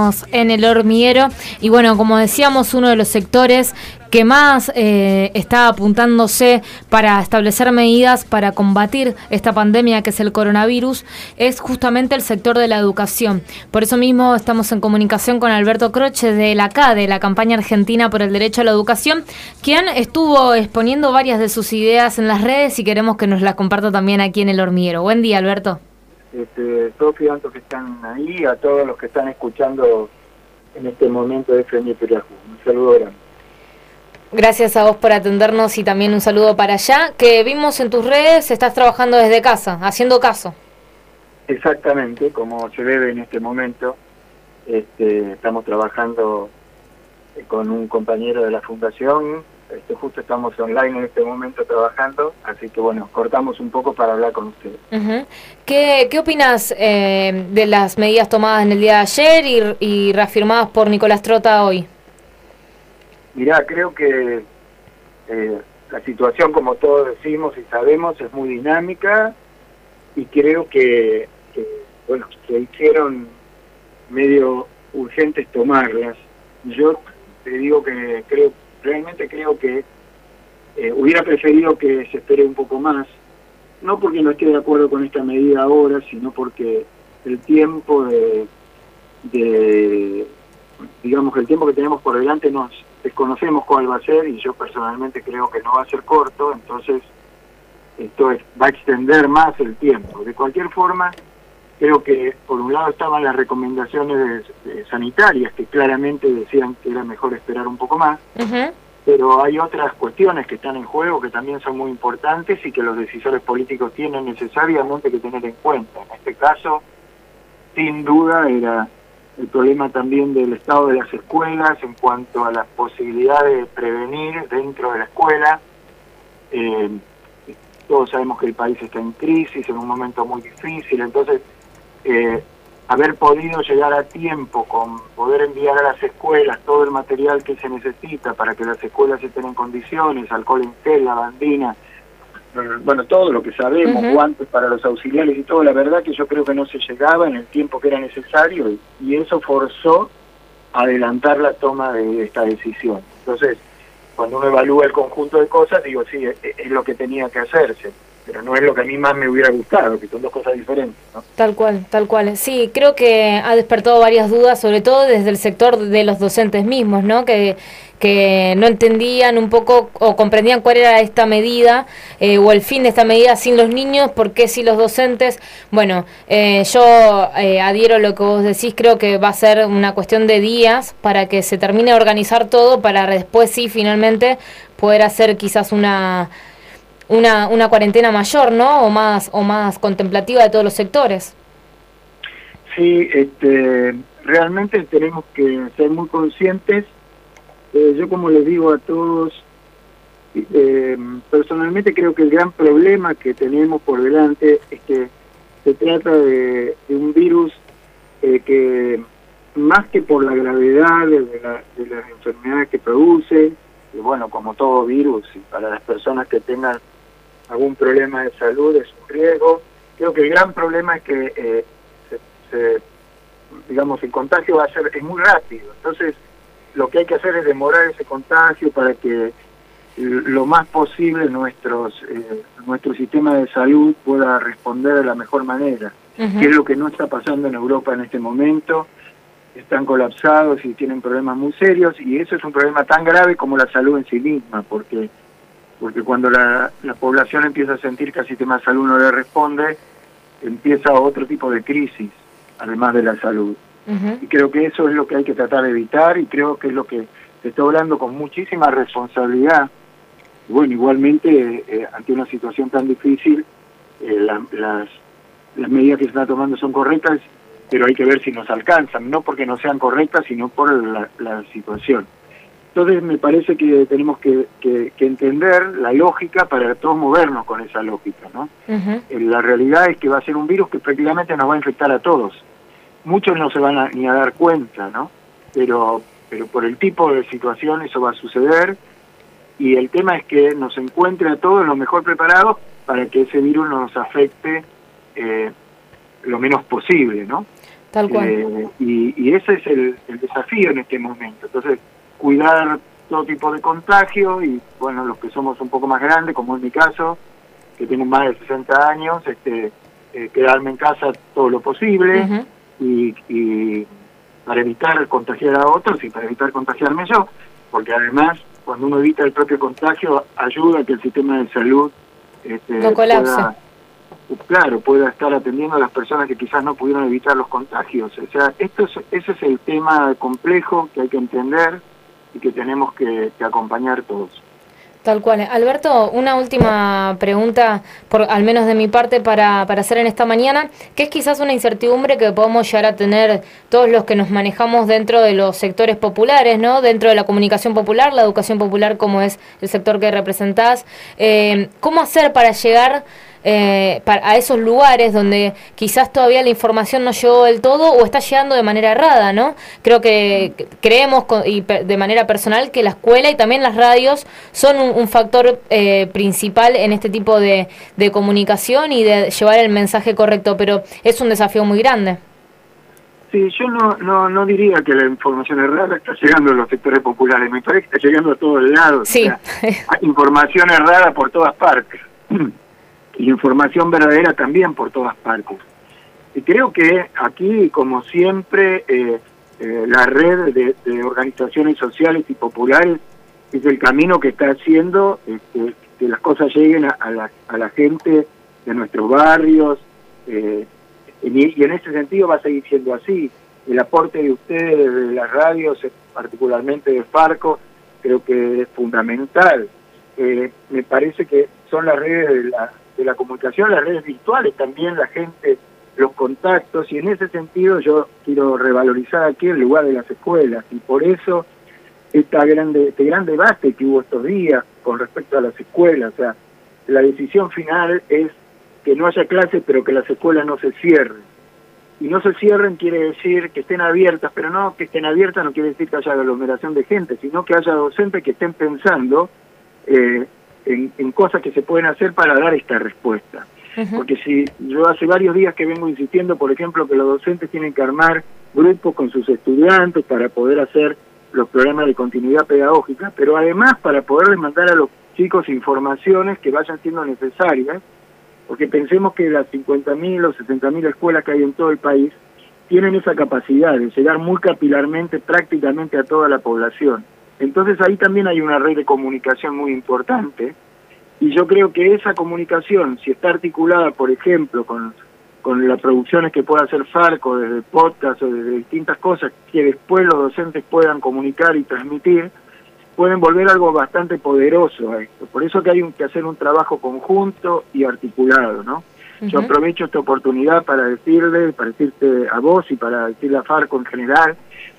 En el hormiguero y bueno, como decíamos, uno de los sectores que más está apuntándose para establecer medidas para combatir esta pandemia que es el coronavirus es justamente el sector de la educación. Por eso mismo estamos en comunicación con Alberto Croce de la CADE, la Campaña Argentina por el Derecho a la Educación, quien estuvo exponiendo varias de sus ideas en las redes y queremos que nos las comparta también aquí en el hormiguero. Buen día, Alberto. Sofía, a todos que están ahí, a todos los que están escuchando en este momento de FM Periajú. Un saludo grande. Gracias a vos por atendernos y también un saludo para allá, que vimos en tus redes, estás trabajando desde casa, haciendo caso. Exactamente, como se debe en este momento. Estamos trabajando con un compañero de la Fundación, justo estamos online en este momento trabajando, así que bueno, cortamos un poco para hablar con ustedes. Uh-huh. ¿Qué opinas de las medidas tomadas en el día de ayer y reafirmadas por Nicolás Trota hoy? Mirá, creo que la situación, como todos decimos y sabemos, es muy dinámica y creo que hicieron medio urgentes tomarlas. Yo te digo que realmente creo que hubiera preferido que se espere un poco más, no porque no esté de acuerdo con esta medida ahora, sino porque el tiempo digamos, el tiempo que tenemos por delante desconocemos cuál va a ser y yo personalmente creo que no va a ser corto, entonces esto va a extender más el tiempo. De cualquier forma, creo que por un lado estaban las recomendaciones sanitarias que claramente decían que era mejor esperar un poco más, uh-huh. Pero hay otras cuestiones que están en juego que también son muy importantes y que los decisores políticos tienen necesariamente que tener en cuenta. En este caso, sin duda, era el problema también del estado de las escuelas en cuanto a la posibilidad de prevenir dentro de la escuela. Todos sabemos que el país está en crisis, en un momento muy difícil, entonces haber podido llegar a tiempo con poder enviar a las escuelas todo el material que se necesita para que las escuelas estén en condiciones, alcohol en gel, lavandina, bueno, todo lo que sabemos, uh-huh. Guantes para los auxiliares y todo, la verdad que yo creo que no se llegaba en el tiempo que era necesario y eso forzó a adelantar la toma de esta decisión. Entonces, cuando uno evalúa el conjunto de cosas, digo, sí, es lo que tenía que hacerse, pero no es lo que a mí más me hubiera gustado, que son dos cosas diferentes, ¿no? Tal cual. Sí, creo que ha despertado varias dudas, sobre todo desde el sector de los docentes mismos, ¿no? Que no entendían un poco o comprendían cuál era esta medida o el fin de esta medida sin los niños, por qué si los docentes. Bueno, yo adhiero a lo que vos decís, creo que va a ser una cuestión de días para que se termine de organizar todo, para después sí, finalmente, poder hacer quizás una cuarentena mayor, ¿no? O más contemplativa de todos los sectores. Sí, realmente tenemos que ser muy conscientes. Yo, como les digo a todos, personalmente creo que el gran problema que tenemos por delante es que se trata de un virus que, más que por la gravedad de las enfermedades que produce, y bueno, como todo virus, y para las personas que tengan algún problema de salud es un riesgo, creo que el gran problema es que digamos, el contagio es muy rápido, entonces lo que hay que hacer es demorar ese contagio para que lo más posible nuestro sistema de salud pueda responder de la mejor manera, uh-huh. Que es lo que no está pasando en Europa en este momento. Están colapsados y tienen problemas muy serios, y eso es un problema tan grave como la salud en sí misma, porque cuando la población empieza a sentir que el sistema de salud no le responde, empieza otro tipo de crisis, además de la salud. Uh-huh. Y creo que eso es lo que hay que tratar de evitar, y creo que es lo que se está hablando con muchísima responsabilidad. Y bueno, igualmente, ante una situación tan difícil, las medidas que se están tomando son correctas, pero hay que ver si nos alcanzan, no porque no sean correctas, sino por la situación. Entonces me parece que tenemos que entender la lógica para todos movernos con esa lógica, ¿no? Uh-huh. La realidad es que va a ser un virus que prácticamente nos va a infectar a todos. Muchos no se van ni a dar cuenta, ¿no? Pero por el tipo de situación eso va a suceder, y el tema es que nos encuentre a todos lo mejor preparados para que ese virus no nos afecte lo menos posible, ¿no? Tal cual. Y ese es el desafío en este momento. Entonces, cuidar todo tipo de contagio y, bueno, los que somos un poco más grandes, como en mi caso, que tengo más de 60 años, quedarme en casa todo lo posible y para evitar contagiar a otros y para evitar contagiarme yo, porque además, cuando uno evita el propio contagio, ayuda a que el sistema de salud no colapse. pueda estar atendiendo a las personas que quizás no pudieron evitar los contagios. O sea, ese es el tema complejo que hay que entender y que tenemos que acompañar todos. Tal cual. Alberto, una última pregunta, al menos de mi parte, para hacer en esta mañana, que es quizás una incertidumbre que podemos llegar a tener todos los que nos manejamos dentro de los sectores populares, ¿no? Dentro de la comunicación popular, la educación popular, como es el sector que representás. ¿Cómo hacer para llegar a esos lugares donde quizás todavía la información no llegó del todo o está llegando de manera errada, ¿no? Creo que creemos y de manera personal que la escuela y también las radios son un factor principal en este tipo de comunicación y de llevar el mensaje correcto, pero es un desafío muy grande. Sí, yo no diría que la información errada está llegando a los sectores populares, me parece que está llegando a todos lados. Sí. O sea, hay información errada por todas partes. Y información verdadera también por todas partes. Y creo que aquí, como siempre, la red de organizaciones sociales y populares es el camino que está haciendo que las cosas lleguen a la gente de nuestros barrios, y en ese sentido va a seguir siendo así. El aporte de ustedes, de las radios, particularmente de Farco, creo que es fundamental. Me parece que son las redes de la comunicación, las redes virtuales también, la gente, los contactos, y en ese sentido yo quiero revalorizar aquí el lugar de las escuelas, y por eso este gran debate que hubo estos días con respecto a las escuelas. O sea, la decisión final es que no haya clases, pero que las escuelas no se cierren. Y no se cierren quiere decir que estén abiertas, pero no que estén abiertas no quiere decir que haya aglomeración de gente, sino que haya docentes que estén pensando en cosas que se pueden hacer para dar esta respuesta. Porque si yo hace varios días que vengo insistiendo, por ejemplo, que los docentes tienen que armar grupos con sus estudiantes para poder hacer los programas de continuidad pedagógica, pero además para poderles mandar a los chicos informaciones que vayan siendo necesarias, porque pensemos que las 50.000 o 60.000 escuelas que hay en todo el país tienen esa capacidad de llegar muy capilarmente prácticamente a toda la población. Entonces ahí también hay una red de comunicación muy importante, y yo creo que esa comunicación, si está articulada, por ejemplo, con las producciones que pueda hacer Farco, desde podcast o desde distintas cosas, que después los docentes puedan comunicar y transmitir, pueden volver algo bastante poderoso a esto. Por eso que hay que hacer un trabajo conjunto y articulado, ¿no? Yo aprovecho esta oportunidad para decirte a vos y para decirle a Farco en general,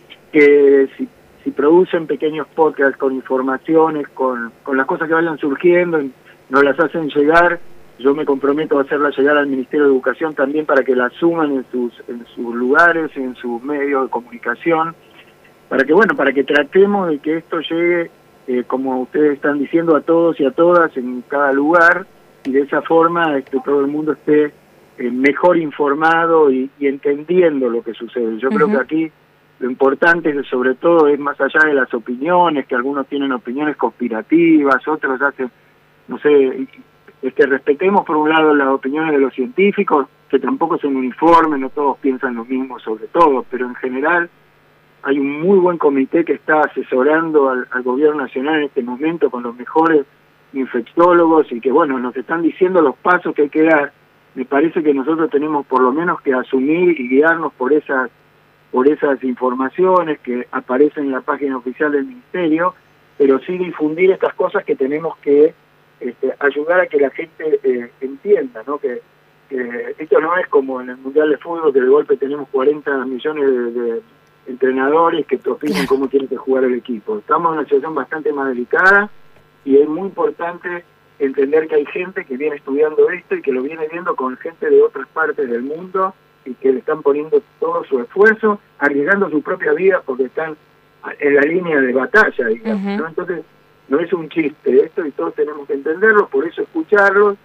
que si producen pequeños podcasts con informaciones, con las cosas que vayan surgiendo, nos las hacen llegar, yo me comprometo a hacerlas llegar al Ministerio de Educación también para que las suman en sus lugares, en sus medios de comunicación, para que tratemos de que esto llegue, como ustedes están diciendo, a todos y a todas en cada lugar, y de esa forma todo el mundo esté mejor informado y entendiendo lo que sucede. Yo creo que aquí lo importante sobre todo es, más allá de las opiniones, que algunos tienen opiniones conspirativas, otros hacen, no sé, respetemos por un lado las opiniones de los científicos, que tampoco son uniformes, no todos piensan lo mismo sobre todo, pero en general hay un muy buen comité que está asesorando al gobierno nacional en este momento con los mejores infectólogos, y que bueno, nos están diciendo los pasos que hay que dar. Me parece que nosotros tenemos por lo menos que asumir y guiarnos por esas informaciones que aparecen en la página oficial del Ministerio, pero sí difundir estas cosas que tenemos que ayudar a que la gente entienda, ¿no? Que esto no es como en el Mundial de Fútbol, que de golpe tenemos 40 millones de entrenadores que te opinan cómo tiene que jugar el equipo. Estamos en una situación bastante más delicada, y es muy importante entender que hay gente que viene estudiando esto y que lo viene viendo con gente de otras partes del mundo, y que le están poniendo todo su esfuerzo, arriesgando su propia vida porque están en la línea de batalla, digamos, ¿no? Entonces, no es un chiste esto, y todos tenemos que entenderlo, por eso escucharlos,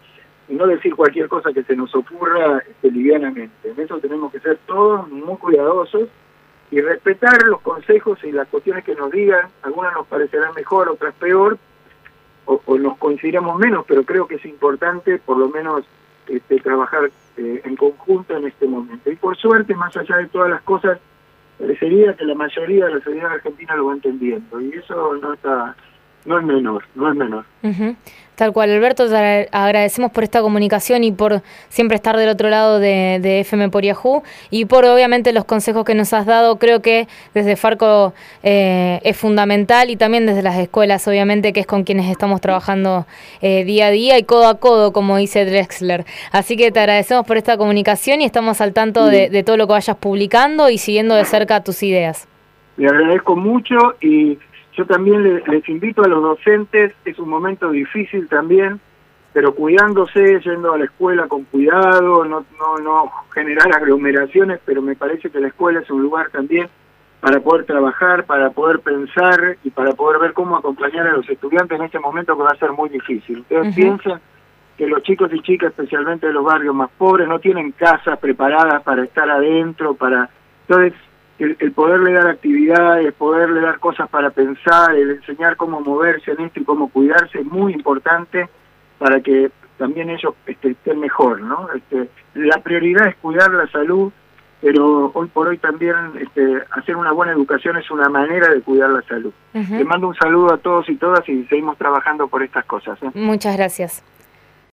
no decir cualquier cosa que se nos ocurra livianamente. En eso tenemos que ser todos muy cuidadosos y respetar los consejos y las cuestiones que nos digan. Algunas nos parecerán mejor, otras peor, o nos coincidiremos menos, pero creo que es importante por lo menos trabajar en conjunto en este momento. Y por suerte, más allá de todas las cosas, parecería que la mayoría de la sociedad argentina lo va entendiendo, y eso no es menor. Uh-huh. Tal cual, Alberto, te agradecemos por esta comunicación y por siempre estar del otro lado de FM por Yahoo, y por obviamente los consejos que nos has dado. Creo que desde Farco es fundamental, y también desde las escuelas, obviamente, que es con quienes estamos trabajando día a día y codo a codo, como dice Drexler. Así que te agradecemos por esta comunicación y estamos al tanto de todo lo que vayas publicando y siguiendo de cerca tus ideas. Le agradezco mucho, y yo también les invito a los docentes. Es un momento difícil también, pero cuidándose, yendo a la escuela con cuidado, no generar aglomeraciones, pero me parece que la escuela es un lugar también para poder trabajar, para poder pensar y para poder ver cómo acompañar a los estudiantes en este momento que va a ser muy difícil. Ustedes piensan que los chicos y chicas, especialmente de los barrios más pobres, no tienen casas preparadas para estar adentro, entonces el poderle dar actividades, el poderle dar cosas para pensar, el enseñar cómo moverse en esto y cómo cuidarse es muy importante para que también ellos estén mejor, ¿no? La prioridad es cuidar la salud, pero hoy por hoy también hacer una buena educación es una manera de cuidar la salud. Les mando un saludo a todos y todas, y seguimos trabajando por estas cosas. Muchas gracias.